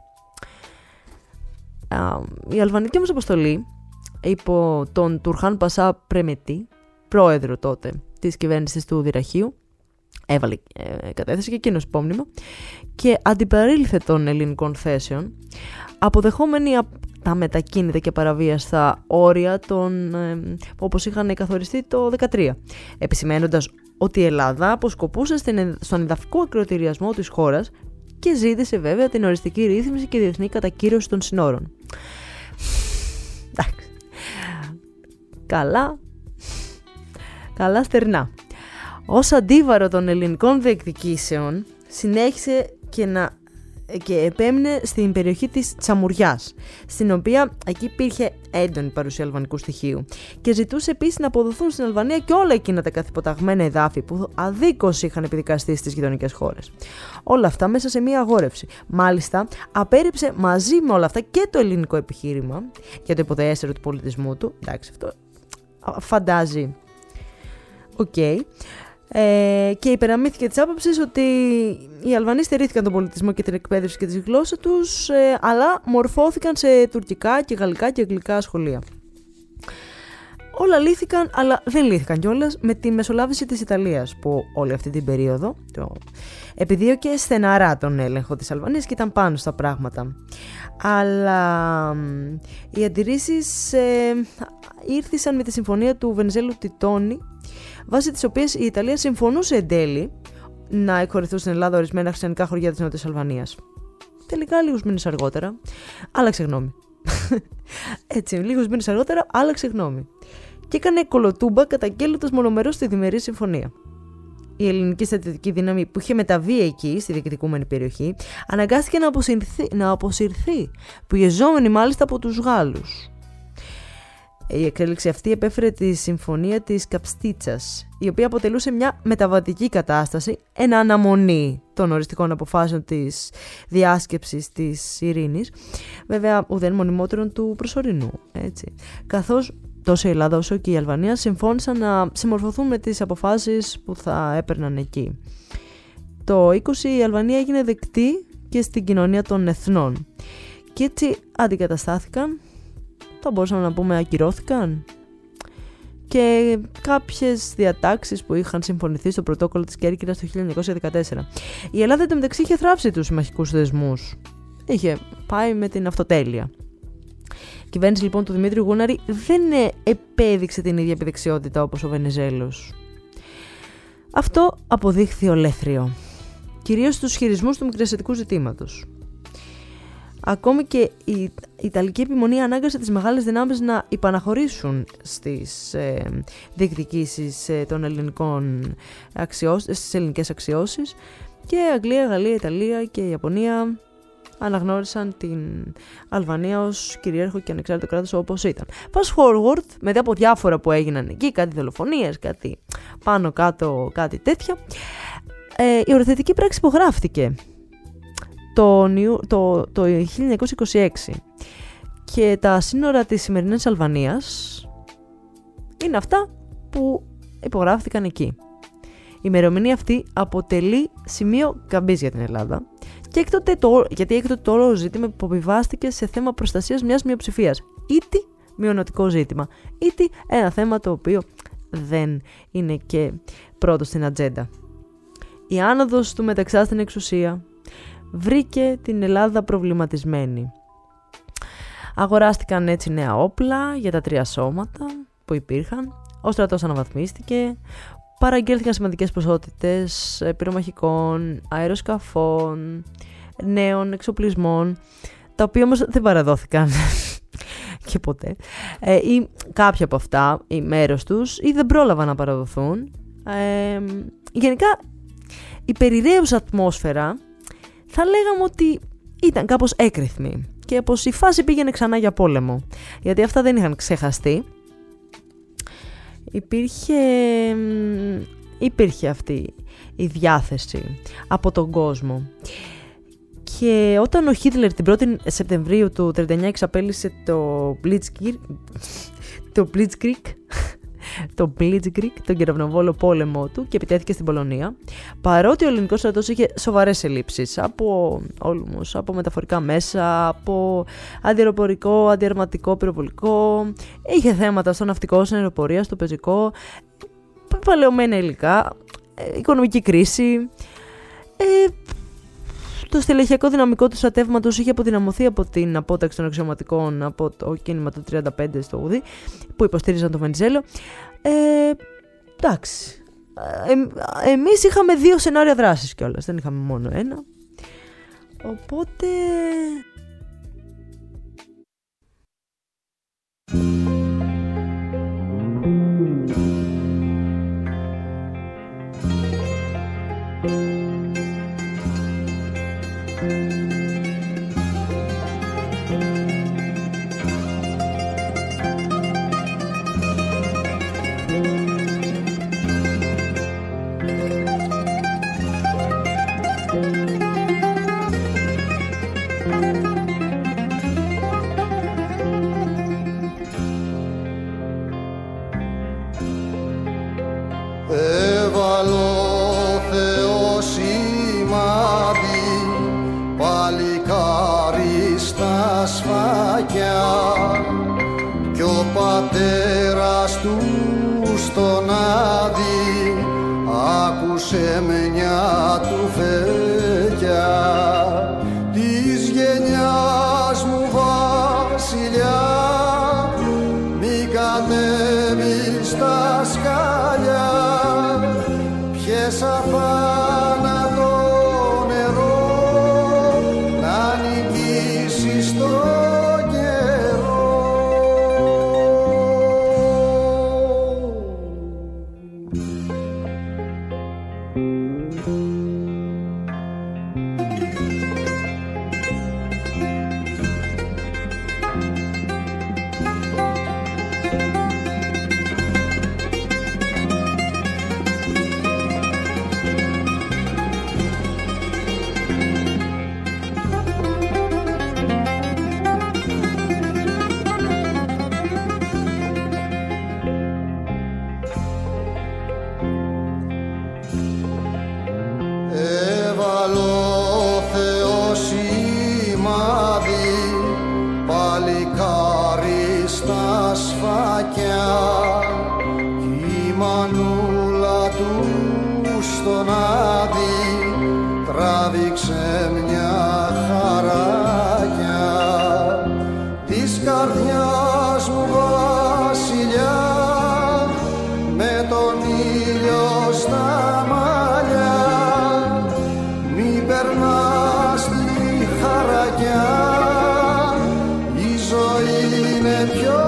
Α, η αλβανική όμως αποστολή υπό τον Τουρχάν Πασά Πρεμετή, πρόεδρο τότε της κυβέρνησης του Δυραχείου, έβαλε ε, κατέθεση και εκείνος υπόμνημα και αντιπαρήλθε των ελληνικών θέσεων, αποδεχόμενοι τα μετακίνητα και παραβίαστα όρια των, ε, όπως είχαν καθοριστεί το δεκατρία, επισημένοντας ότι η Ελλάδα αποσκοπούσε στον εδαφικό ακροτηριασμό της χώρας και ζήτησε βέβαια την οριστική ρύθμιση και διεθνή κατακύρωση των συνόρων. Εντάξει. Καλά, καλά στερνά. Ως αντίβαρο των ελληνικών διεκδικήσεων συνέχισε και να και επέμεινε στην περιοχή της Τσαμουριάς, στην οποία εκεί υπήρχε έντονη παρουσία αλβανικού στοιχείου, και ζητούσε επίσης να αποδοθούν στην Αλβανία και όλα εκείνα τα καθυποταγμένα εδάφη που αδίκως είχαν επιδικαστεί στις γειτονικές χώρες. Όλα αυτά μέσα σε μία αγόρευση. Μάλιστα, απέρριψε μαζί με όλα αυτά και το ελληνικό επιχείρημα για το υποδέστερο του πολιτισμού του. Εντάξει, αυτό φαντάζει. Οκ. Okay. Ε, και υπεραμήθηκε της άποψης ότι οι Αλβανοί στερήθηκαν τον πολιτισμό και την εκπαίδευση και τη γλώσσα τους, ε, αλλά μορφώθηκαν σε τουρκικά και γαλλικά και αγγλικά σχολεία. όλα λύθηκαν, αλλά δεν λύθηκαν κιόλας με τη μεσολάβηση της Ιταλίας, που όλη αυτή την περίοδο το επιδίωκε στεναρά τον έλεγχο της Αλβανίας και ήταν πάνω στα πράγματα. Αλλά οι αντιρρήσεις ε, ήρθαν με τη συμφωνία του Βενιζέλου Τιτώνη, βάσει της οποίας η Ιταλία συμφωνούσε εν τέλει να εκχωρηθούν στην Ελλάδα ορισμένα χριστιανικά χωριά της Νότιας Αλβανίας. Τελικά, λίγους μήνες αργότερα, άλλαξε γνώμη. Έτσι, λίγους μήνες αργότερα, άλλαξε γνώμη. Και έκανε κολοτούμπα καταγγέλλοντας μονομερώς τη διμερή συμφωνία. Η ελληνική στρατιωτική δύναμη που είχε μεταβεί εκεί, στη διεκδικούμενη περιοχή, αναγκάστηκε να αποσυρθεί, να αποσυρθεί πιεζόμενη μάλιστα από τους Γάλλους. Η εξέλιξη αυτή επέφερε τη συμφωνία της Καπστίτσας, η οποία αποτελούσε μια μεταβατική κατάσταση εν αναμονή των οριστικών αποφάσεων της διάσκεψης της ειρήνης, βέβαια ουδέν μονιμότερον του προσωρινού, έτσι. Καθώς τόσο η Ελλάδα όσο και η Αλβανία συμφώνησαν να συμμορφωθούν με τις αποφάσεις που θα έπαιρναν εκεί. Το είκοσι η Αλβανία έγινε δεκτή και στην κοινωνία των εθνών και έτσι αντικαταστάθηκαν, θα μπορούσαμε να πούμε ακυρώθηκαν, και κάποιες διατάξεις που είχαν συμφωνηθεί στο πρωτόκολλο της Κέρκυρας το χίλια εννιακόσια δεκατέσσερα. Η Ελλάδα εντωμεταξύ είχε θράψει τους συμμαχικούς δεσμούς. Είχε πάει με την αυτοτέλεια. Η κυβέρνηση λοιπόν του Δημήτριου Γούναρη δεν επέδειξε την ίδια επιδεξιότητα όπως ο Βενιζέλος. Αυτό αποδείχθη ολέθριο, κυρίως στους χειρισμούς του μικρασιατικού ζητήματος. Ακόμη και η Ιταλική επιμονή ανάγκασε τις μεγάλες δυνάμεις να υπαναχωρήσουν στις ε, διεκδικήσεις ε, των ελληνικών αξιώσεις, στις ελληνικές αξιώσεις, και Αγγλία, Γαλλία, Ιταλία και η Ιαπωνία αναγνώρισαν την Αλβανία ως κυρίαρχο και ανεξάρτητο κράτος όπως ήταν. Fast forward, μετά από διάφορα που έγιναν εκεί, κάτι δολοφονίες, κάτι πάνω κάτω, κάτι τέτοια, ε, η οριοθετική πράξη υπογράφτηκε το, το, το χίλια εννιακόσια είκοσι έξι και τα σύνορα της σημερινής Αλβανίας είναι αυτά που υπογράφτηκαν εκεί. Η ημερομηνία αυτή αποτελεί σημείο καμπής για την Ελλάδα, και έκτοτε το, γιατί έκτοτε το όλο ζήτημα υποβιβάστηκε σε θέμα προστασίας μιας μειοψηφίας, ήτι μειονοτικό ζήτημα, ήτι ένα θέμα το οποίο δεν είναι και πρώτο στην ατζέντα. Η άνοδος του μεταξά στην εξουσία βρήκε την Ελλάδα προβληματισμένη. Αγοράστηκαν έτσι νέα όπλα για τα τρία σώματα που υπήρχαν, ο στρατός αναβαθμίστηκε, παραγγέλθηκαν σημαντικές ποσότητες πυρομαχικών, αεροσκαφών, νέων εξοπλισμών, τα οποία όμως δεν παραδόθηκαν και ποτέ, ε, ή κάποια από αυτά, ή μέρος τους, ή δεν πρόλαβαν να παραδοθούν. Ε, γενικά, η περιραίουσα ατμόσφαιρα θα λέγαμε ότι ήταν κάπως έκρηθμη και πως η φάση πήγαινε ξανά για πόλεμο, γιατί αυτά δεν είχαν ξεχαστεί. Υπήρχε, υπήρχε αυτή η διάθεση από τον κόσμο. Και όταν ο Χίτλερ την πρώτη Σεπτεμβρίου του τριάντα εννιά εξαπέλυσε το Blitzkrieg, το Blitzkrieg, το Blitzkrieg, τον κεραυνοβόλο πόλεμο του, και επιτέθηκε στην Πολωνία, παρότι ο ελληνικός στρατός είχε σοβαρές ελλείψεις από όλους, από μεταφορικά μέσα, από αντιεροπορικό, αντιαρματικό, πυροβολικό, είχε θέματα στο ναυτικό, στην αεροπορία, στο πεζικό, παλαιωμένα υλικά, οικονομική κρίση. Ε, Το στελεχειακό δυναμικό του στρατεύματος είχε αποδυναμωθεί από την απόταξη των αξιωματικών από το κίνημα του τριάντα πέντε στο Ουδί, που υποστήριζαν τον Βενιζέλο. Ε, εντάξει. Ε, εμείς είχαμε δύο σενάρια δράσης κιόλας, δεν είχαμε μόνο ένα. Οπότε... Έβαλε ο Θεός σημάδι, πάλι σε μια τουφέκια της γενιάς μου βασιλιά, μη κατέβεις στα σκαλιά, πιες αφάνατο νερό να νικήσεις το καιρό. Τράβηξε μια χαράκια της καρδιάς μου βασιλιά, με τον ήλιο στα μαλλιά, μη περνάς τη χαρακιά, η ζωή είναι πιο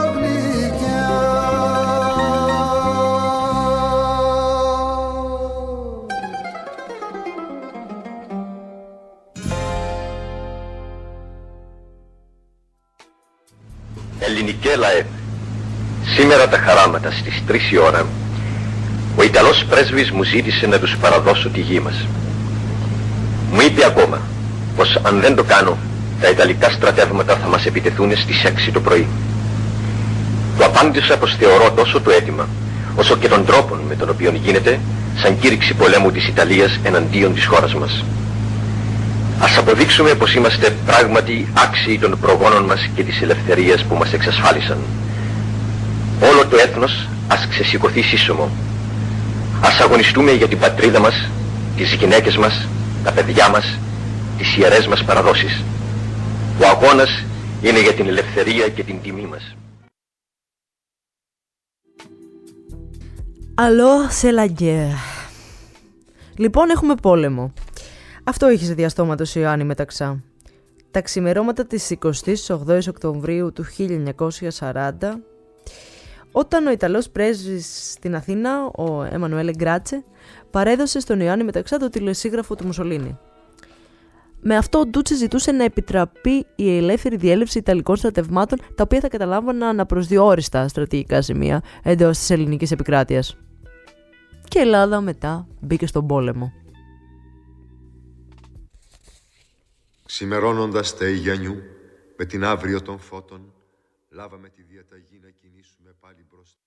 Ελληνικέ λαέ, σήμερα τα χαράματα στις τρεις η ώρα, ο Ιταλός πρέσβης μου ζήτησε να τους παραδώσω τη γη μας. Μου είπε ακόμα πως αν δεν το κάνω, τα Ιταλικά στρατεύματα θα μας επιτεθούν στις έξι το πρωί. Του απάντησα πως θεωρώ τόσο το αίτημα, όσο και τον τρόπο με τον οποίο γίνεται, σαν κήρυξη πολέμου της Ιταλίας εναντίον της χώρας μας. Ας αποδείξουμε πως είμαστε πράγματι άξιοι των προγόνων μας και της ελευθερίας που μας εξασφάλισαν. Όλο το έθνος ας ξεσηκωθεί σύσσωμο. Ας αγωνιστούμε για την πατρίδα μας, τις γυναίκες μας, τα παιδιά μας, τις ιερές μας παραδόσεις. Ο αγώνας είναι για την ελευθερία και την τιμή μας. Alors c'est la guerre. Λοιπόν, έχουμε πόλεμο. Αυτό είχε σε διαστόματος η Ιωάννη Μεταξά. Τα ξημερώματα της εικοστής ογδόης Οκτωβρίου του χίλια εννιακόσια σαράντα, όταν ο Ιταλός πρέσβης στην Αθήνα, ο Εμμανουέλε Γκράτσε, παρέδωσε στον Ιωάννη Μεταξά το τηλεσίγραφο του Μουσολίνη. Με αυτό ο Ντούτσι ζητούσε να επιτραπεί η ελεύθερη διέλευση Ιταλικών στρατευμάτων, τα οποία θα καταλάμβαναν αναπροσδιόριστα στρατηγικά σημεία εντός της ελληνικής επικράτειας. Και η Ελλάδα μετά μπήκε στον πόλεμο. Ξημερώνοντας τα Ιγιανιού, με την αύριο των φώτων, λάβαμε τη διαταγή να κινήσουμε πάλι μπροστά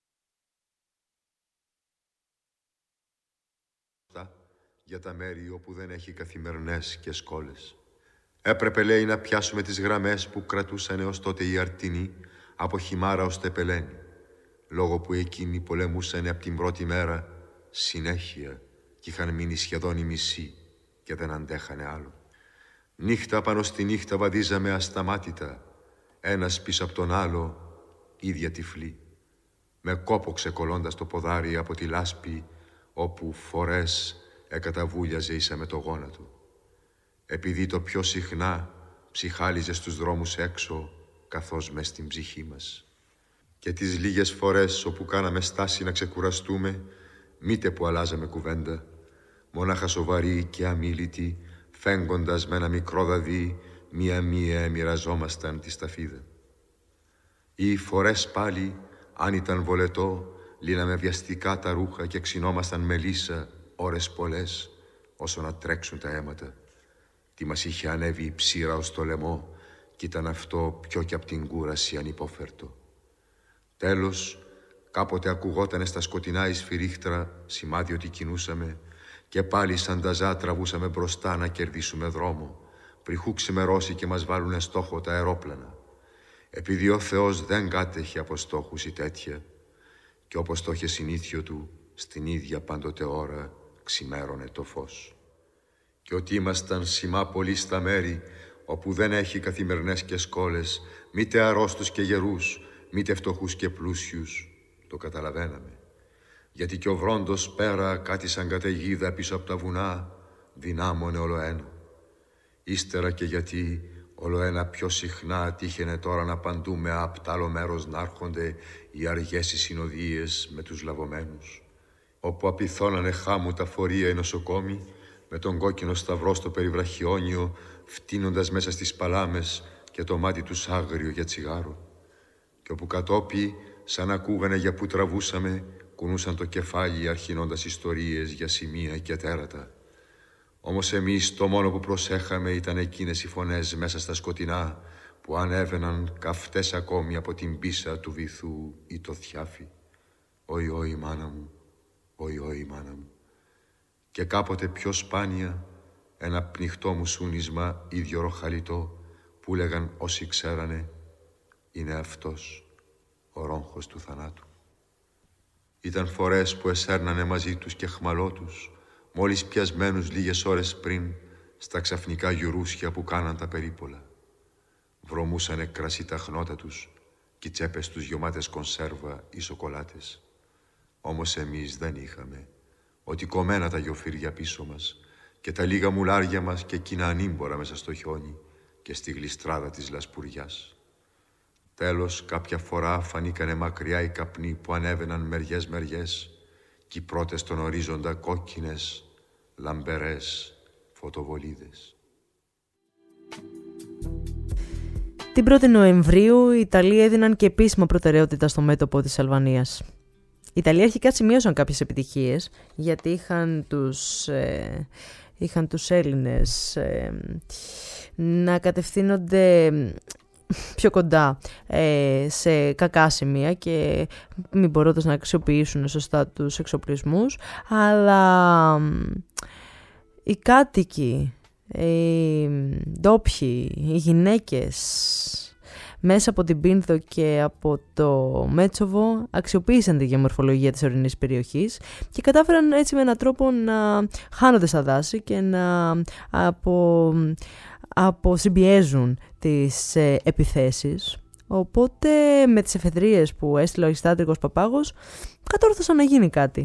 για τα μέρη όπου δεν έχει καθημερινές και σκόλες. Έπρεπε, λέει, να πιάσουμε τις γραμμές που κρατούσαν έως τότε οι Αρτινοί από Χιμάρα ως Τεπελένη, λόγω που εκείνοι πολεμούσαν από την πρώτη μέρα συνέχεια και είχαν μείνει σχεδόν οι μισοί και δεν αντέχανε άλλο. Νύχτα πάνω στη νύχτα βαδίζαμε ασταμάτητα, ένας πίσω από τον άλλο, ίδια τυφλή, με κόπο ξεκολλώντας το ποδάρι από τη λάσπη, όπου φορές εκαταβούλιαζε ίσα με το γόνατο. Επειδή το πιο συχνά ψυχάλιζε στους δρόμους έξω, καθώς μες στην ψυχή μας. Και τις λίγες φορές όπου κάναμε στάση να ξεκουραστούμε, μήτε που αλλάζαμε κουβέντα, μονάχα σοβαροί και αμίλητοι, φέγγοντας με ένα μικρό δαδί, μία-μία μοιραζόμασταν τη σταφίδα. Ή φορές πάλι, αν ήταν βολετό, λύναμε βιαστικά τα ρούχα και ξυνόμασταν με λύσα ώρες πολλές, όσο να τρέξουν τα αίματα. Τι μας είχε ανέβει η ψήρα ως το λαιμό, κι ήταν αυτό πιο κι απ' την κούραση ανυπόφερτο. Τέλος, κάποτε ακουγότανε στα σκοτεινά η σφυρίχτρα, σημάδι ότι κινούσαμε, και πάλι σαν ταζά τραβούσαμε μπροστά να κερδίσουμε δρόμο, πριχού ξημερώσει και μας βάλουνε στόχο τα αερόπλανα. Επειδή ο Θεός δεν κάτεχε από στόχους ή τέτοια, και όπως το είχε συνήθιο του, στην ίδια πάντοτε ώρα ξημέρωνε το φως. Και ότι ήμασταν σημά πολύ στα μέρη όπου δεν έχει καθημερινές και σκόλες, μήτε αρρώστους και γερούς, μήτε φτωχούς και πλούσιους, το καταλαβαίναμε. Γιατί κι ο βρόντος πέρα κάτι σαν καταιγίδα πίσω από τα βουνά δυνάμωνε ολοένα. Ύστερα και γιατί ολοένα πιο συχνά τύχαινε τώρα να παντούμε απ' τ' άλλο μέρος να έρχονται οι αργές οι συνοδείες με τους λαβωμένους, όπου απειθώνανε χάμου τα φορεία οι νοσοκόμοι με τον κόκκινο σταυρό στο περιβραχιόνιο, φτύνοντας μέσα στις παλάμες και το μάτι τους άγριο για τσιγάρο, και όπου κατόπι σαν ακούγανε για που τραβούσαμε κουνούσαν το κεφάλι αρχινώντας ιστορίες για σημεία και τέρατα. Όμως εμείς το μόνο που προσέχαμε ήταν εκείνες οι φωνές μέσα στα σκοτεινά που ανέβαιναν καυτές ακόμη από την πίσα του βυθού ή το θιάφι. «Όι, όι, μάνα μου, όι, όι, μάνα μου». Και κάποτε πιο σπάνια ένα πνιχτό μου σούνισμα ίδιο ροχαλιτό που λέγαν όσοι ξέρανε «Είναι αυτός ο ρόγχος του θανάτου». Ήταν φορές που εσέρνανε μαζί τους και χμαλώτους, μόλις πιασμένους λίγες ώρες πριν, στα ξαφνικά γιουρούσια που κάναν τα περίπολα. Βρωμούσανε κρασί τα χνότα τους και οι τσέπες τους γεμάτες κονσέρβα ή σοκολάτες. Όμως εμείς δεν είχαμε, ότι κομμένα τα γιοφύρια πίσω μας και τα λίγα μουλάρια μας και εκείνα ανήμπορα μέσα στο χιόνι και στη γλιστράδα της λασπουριάς. Τέλος, κάποια φορά φανήκανε μακριά οι καπνοί που ανέβαιναν μεριές-μεριές και οι πρώτες στον ορίζοντα κόκκινες, λαμπερές φωτοβολίδες. Την πρώτη Νοεμβρίου οι Ιταλοί έδιναν και επίσημα προτεραιότητα στο μέτωπο της Αλβανίας. Οι Ιταλοί αρχικά σημείωσαν κάποιες επιτυχίες, γιατί είχαν τους, ε, είχαν τους Έλληνες ε, να κατευθύνονται πιο κοντά ε, σε κακά σημεία και μην μπορώντας να αξιοποιήσουν σωστά τους εξοπλισμούς, αλλά οι κάτοικοι, οι ντόπιοι, οι γυναίκες μέσα από την Πίνδο και από το Μέτσοβο αξιοποίησαν τη γεωμορφολογία της ορεινής περιοχής και κατάφεραν έτσι με έναν τρόπο να χάνονται στα δάση και να απο, αποσυμπιέζουν τις ε, επιθέσεις. Οπότε με τις εφεδρίες που έστειλε ο Αριστάτρικος Παπάγος κατόρθωσαν να γίνει κάτι.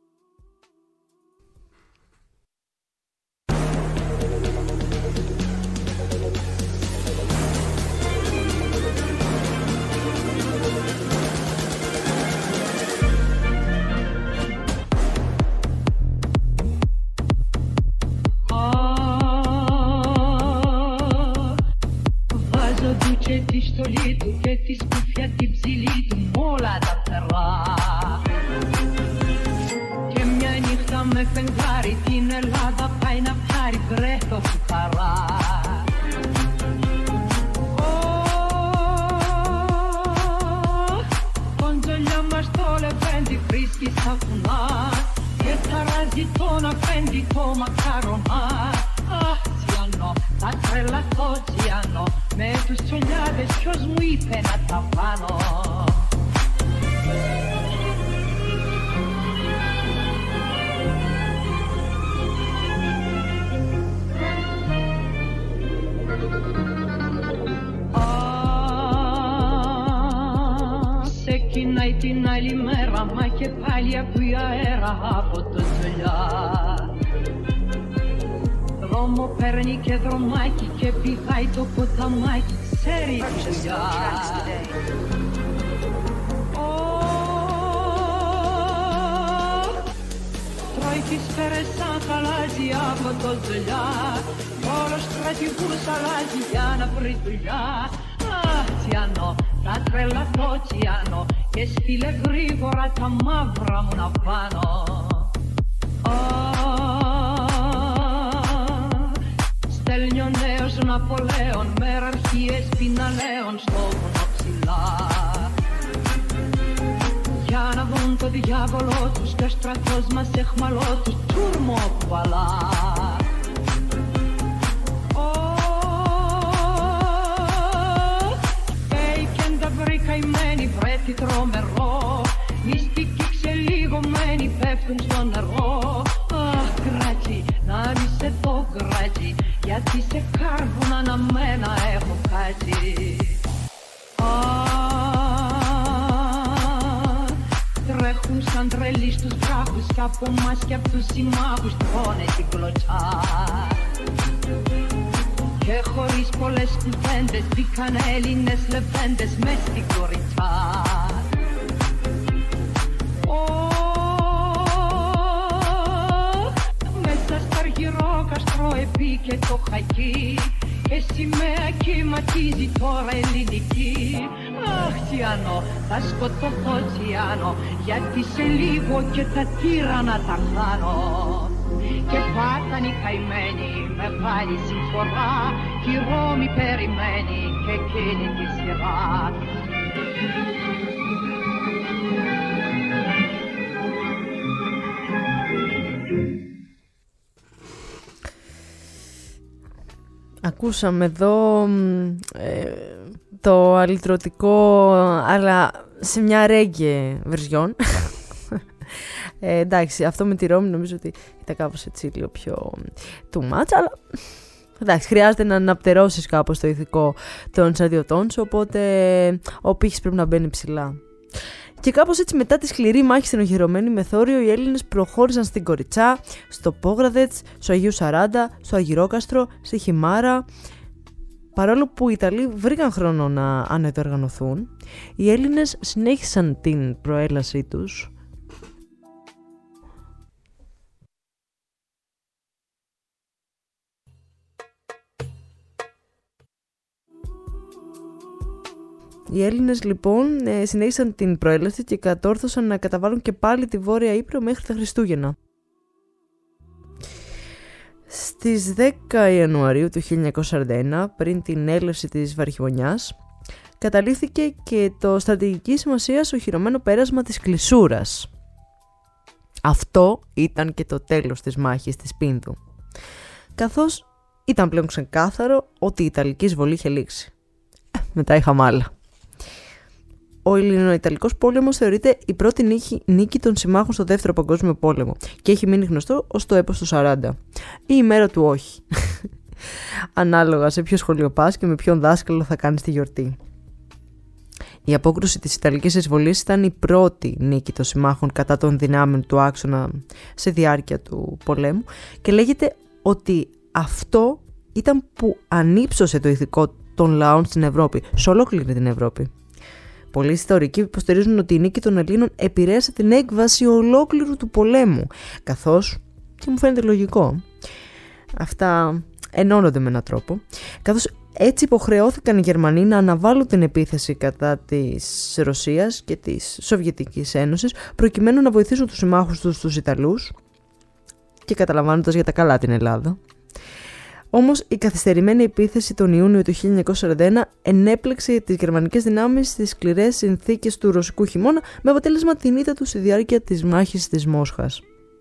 Και τη στολή του και τη σκούφια την ψηλή του μ' όλα τα φτερά. Και μια νύχτα με φεγγάρι την Ελλάδα πάει να πάρει βρέχο του χαρά. Κοντζολιά μας το λεβέντι βρίσκει στα βουνά και ταράζει τον αφέντη το μακαρονά. Αχ, Τσιάνο, θα τρελαθώ Τσιάνο, με τους τσολιάδες ποιος μου είπε να τα πάνω. Σε κοινάει την άλλη μέρα, μα και πάλι ακούει αέρα από το τσολιά. Δρόμο παίρνει και δρομάκι και πηδάει το ποταμάκι, ξέρει τη δουλειά. Τρώει τις σφαίρες σαν χαλάζει από το ζελιά. Όλος στρατηγούς αλλάζει για να βρει δουλειά. Αχ, Τσιάνο, θα τρελαθώ Τσιάνο και στείλε γρήγορα τα μαύρα μου να πάνω. Στέλνει ο νέος Ναπολέον μεραρχίες πιναλέων στο βουνό ψηλά, για να δουν το διάβολο τους και ο στρατός μας εχμαλώ τους τούρμο κουβαλά. Φέικεν τα βρει καημένοι βρέτη τρομερό, μυστικοί ξελιγωμένοι πέφτουν στο νερό. Αχ, κάρβουν αναμένα έχω κάτσει. Τρέχουν σαν τρελοί στους βράχους κι από μας κι απ' τους συμμάχους τρώνε την κλωτσά. Και χωρίς πολλές κουβέντες μπήκαν Έλληνες λεβέντες μες στην κοριτσά. Μέσα στα αργυρό καστρό επίκε το χακί και σημαία κυματίζει τώρα ελληνική. Αχ Τσιάνο, θα σκοτωθώ Τσιάνο, γιατί σε λίγο και τα τύρανα τα χάνω. Και πάταν οι καημένοι, μεγάλη συμφορά, κι η Ρώμη περιμένει και εκείνη τη σειρά. Ακούσαμε εδώ ε, το αλυτρωτικό, αλλά σε μια ρέγγε βερζιόν. ε, εντάξει, αυτό με τη Ρώμη νομίζω ότι ήταν κάπως έτσι λίγο πιο too much, αλλά εντάξει, χρειάζεται να αναπτερώσεις κάπως το ηθικό των στρατιωτών σου, οπότε ο πύχης πρέπει να μπαίνει ψηλά. Και κάπως έτσι μετά τη σκληρή μάχη στην οχυρωμένη Μεθόριο, οι Έλληνες προχώρησαν στην Κοριτσά, στο Πόγραδετς, στο Αγίου Σαράντα, στο Αργυρόκαστρο, στη Χιμάρα. Παρόλο που οι Ιταλοί βρήκαν χρόνο να αναδιοργανωθούν, οι Έλληνες συνέχισαν την προέλασή τους. Οι Έλληνες λοιπόν συνέχισαν την προέλαση και κατόρθωσαν να καταβάλουν και πάλι τη Βόρεια Ύπρο μέχρι τα Χριστούγεννα. Στις δέκα Ιανουαρίου του χίλια εννιακόσια σαράντα ένα, πριν την έλευση της Βαρχιβονιάς, καταλήφθηκε και το στρατηγική σημασίας οχυρωμένο πέρασμα της Κλεισούρας. Αυτό ήταν και το τέλος της μάχης της Πίνδου, καθώς ήταν πλέον ξεκάθαρο ότι η Ιταλική εισβολή είχε λήξει. Μετά είχαμε άλλα. Ο Ελληνοϊταλικός πόλεμος θεωρείται η πρώτη νίκη, νίκη των συμμάχων στο Δεύτερο Παγκόσμιο Πόλεμο και έχει μείνει γνωστό ως το έπος του σαράντα ή η μέρα του όχι. Ανάλογα σε ποιο σχολείο πας και με ποιον δάσκαλο θα κάνεις τη γιορτή. Η απόκρουση της Ιταλικής εισβολής ήταν η πρώτη νίκη των συμμάχων κατά των δυνάμεων του άξονα σε διάρκεια του πολέμου και λέγεται ότι αυτό ήταν που ανύψωσε το ηθικό των λαών στην Ευρώπη, σε ολόκληρη την Ευρώπη. Πολλοί ιστορικοί υποστηρίζουν ότι η νίκη των Ελλήνων επηρέασε την έκβαση ολόκληρου του πολέμου, καθώς, και μου φαίνεται λογικό, αυτά ενώνονται με έναν τρόπο, καθώς έτσι υποχρεώθηκαν οι Γερμανοί να αναβάλουν την επίθεση κατά της Ρωσίας και της Σοβιετικής Ένωσης, προκειμένου να βοηθήσουν τους συμμάχους τους, τους Ιταλούς, και καταλαμβάνοντας για τα καλά την Ελλάδα. Όμως η καθυστερημένη επίθεση τον Ιούνιο του χίλια εννιακόσια σαράντα ένα ενέπλεξε τις γερμανικές δυνάμεις στις σκληρές συνθήκες του ρωσικού χειμώνα, με αποτέλεσμα την ήττα του στη διάρκεια της μάχης της Μόσχας.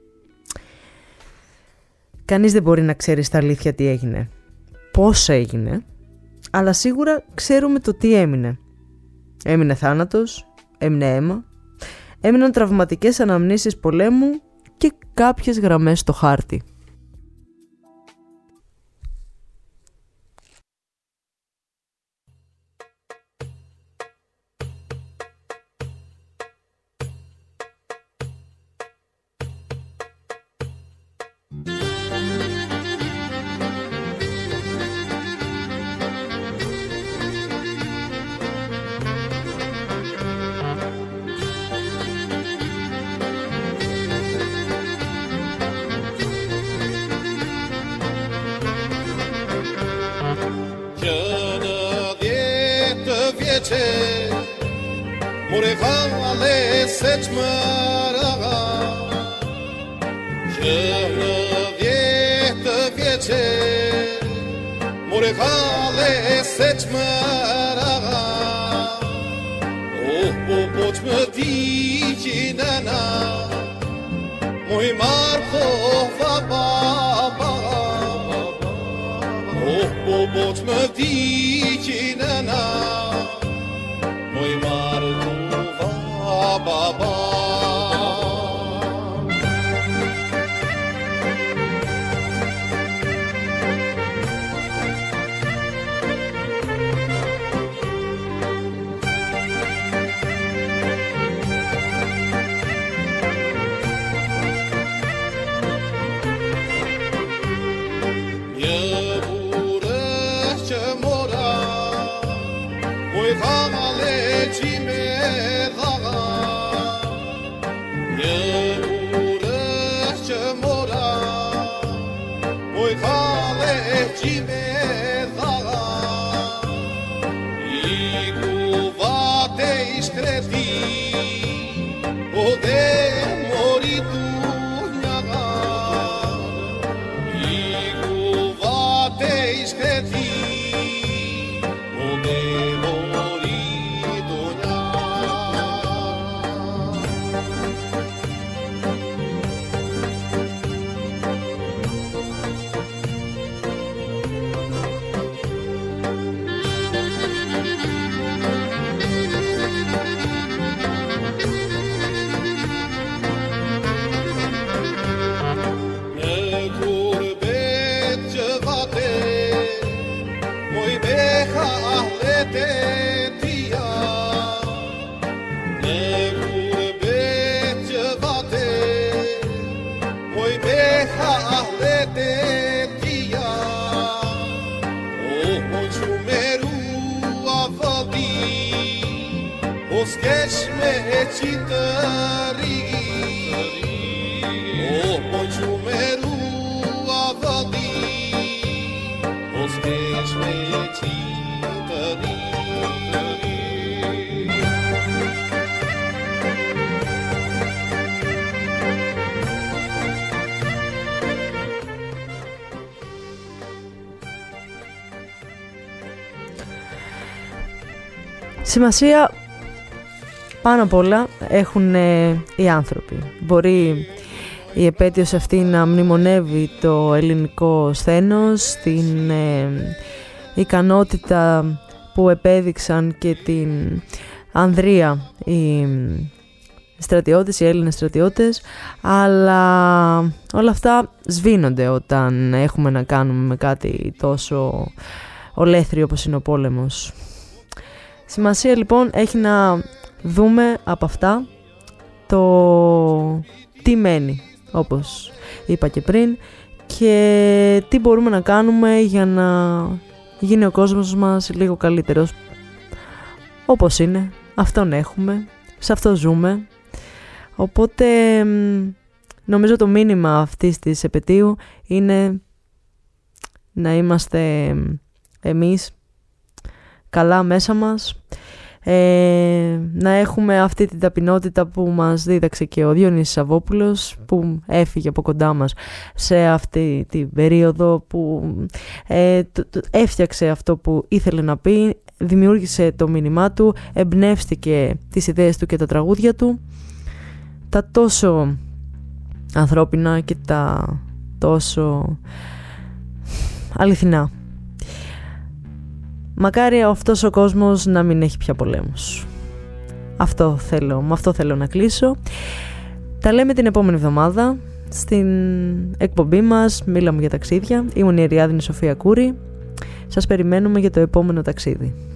Κανείς δεν μπορεί να ξέρει στα αλήθεια τι έγινε, πώς έγινε, αλλά σίγουρα ξέρουμε το τι έμεινε. Έμεινε θάνατος, έμεινε αίμα, έμειναν τραυματικές αναμνήσεις πολέμου και κάποιες γραμμές στο χάρτη. Σημασία πάνω απ' όλα έχουν ε, οι άνθρωποι. Μπορεί η επέτειος αυτή να μνημονεύει το ελληνικό σθένος, την ε, ικανότητα που επέδειξαν και την ανδρεία οι στρατιώτες, οι Έλληνες στρατιώτες, αλλά όλα αυτά σβήνονται όταν έχουμε να κάνουμε με κάτι τόσο ολέθριο όπως είναι ο πόλεμος. Σημασία λοιπόν έχει να δούμε από αυτά το τι μένει, όπως είπα και πριν, και τι μπορούμε να κάνουμε για να γίνει ο κόσμος μας λίγο καλύτερος. Όπως είναι, αυτόν έχουμε, σε αυτό ζούμε. Οπότε νομίζω το μήνυμα αυτής της επετείου είναι να είμαστε εμείς καλά μέσα μας, ε, να έχουμε αυτή την ταπεινότητα που μας δίδαξε και ο Διονύσης Σαββόπουλος, που έφυγε από κοντά μας σε αυτή την περίοδο, που ε, το, το, έφτιαξε αυτό που ήθελε να πει, δημιούργησε το μήνυμά του, εμπνεύστηκε τις ιδέες του και τα τραγούδια του, τα τόσο ανθρώπινα και τα τόσο αληθινά. Μακάρι αυτός ο κόσμος να μην έχει πια πολέμους. Αυτό θέλω, με αυτό θέλω να κλείσω. Τα λέμε την επόμενη εβδομάδα στην εκπομπή μας Μίλαμε για ταξίδια. Ήμουν η Αριάδνη Σοφία Κούρη. Σας περιμένουμε για το επόμενο ταξίδι.